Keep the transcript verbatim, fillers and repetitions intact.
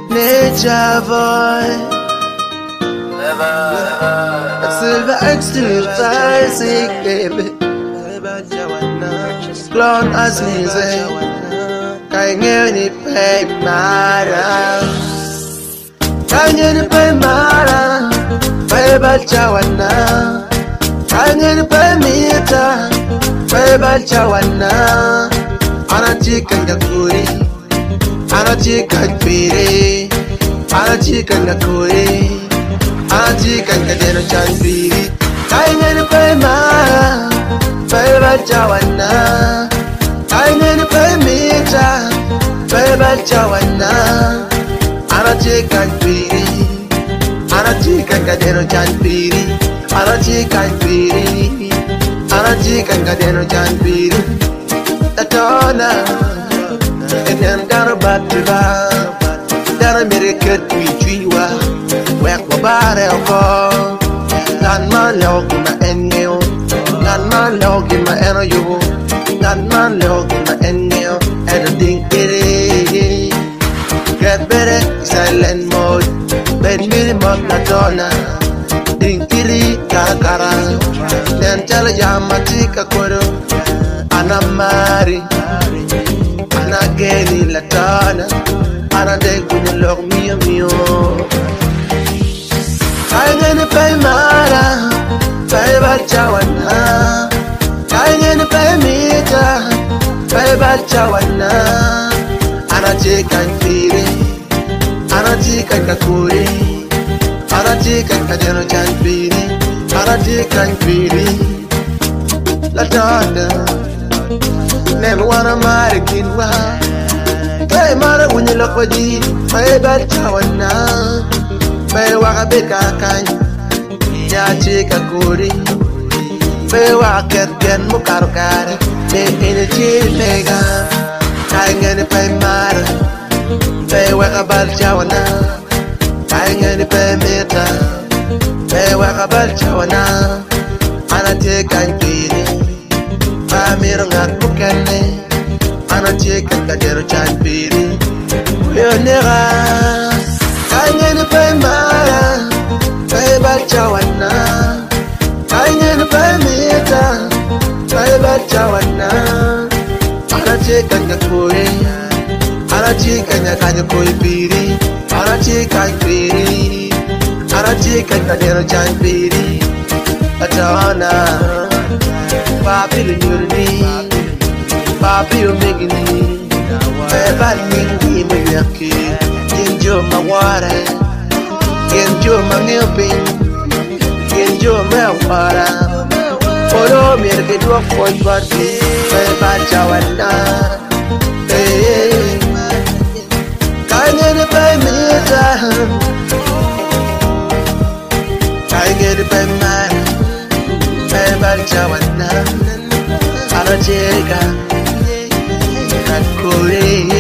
Nature boy, silver exercising, baby. Clown as music, can't any pay mara, can't any pay mara, baby chawana, can't any pay meter, baby chawana, ana chicken yakuri, ana chicken piri, ana chicken yakuri, ana chicken kadeno chan piri, can't any pay mara. Baby Joanna, I need to pay me, baby Joanna. Ana chicken piri, ana chicken kadeno chan piri, ana chicken piri, ana chicken kadeno chan piri. Tatona, and then down about the bar, down a miracle we chiwa, where Wabare or not my log in my enyo. Not my log in my energy, not my log in my enyo, and I think it is. Get better, silent mode, bed me mode, Madonna. Think it is, Karakara, then tell a Yamatika Kodo, Anna Mari, Anna Geni Latana, Anna de Gunilog Mio Mio. I'm gonna pay Mara. Baby Joanna, I need to pay me, baby Joanna. Ana chicken piri, ana chicken kakuri, ana chicken kadeno chan piri, ana chicken piri. La donna, never wanna marry kinwa. Hey, mara when you look for you, baby Joanna, baby wakabika kany. Ya chica kuri, bewa kerken mukarukare, be ini chimega, kaingeni pay mara, bewa kabal chawana, kaingeni pay meta, bewa kabal chawana, ana chica kiri, amir ngat bukene, ana chica kadero chan piri, yo nega, kaingeni pay mara. Baby Joanna, I need to pay me, baby Joanna. Ana chicken kakuri, ana chicken yakanyakui piri, ana chicken piri, ana chicken kadero chan piri. Joanna, papi lunyurni, papi umigini, baby ningi mwiyaki, injo maware. Genjo mangilping, genjo mewara. Follow me to get your point party, baby Joanna. Hey, I get it by me, I get it by man, baby Joanna. I'm a chica, not cool.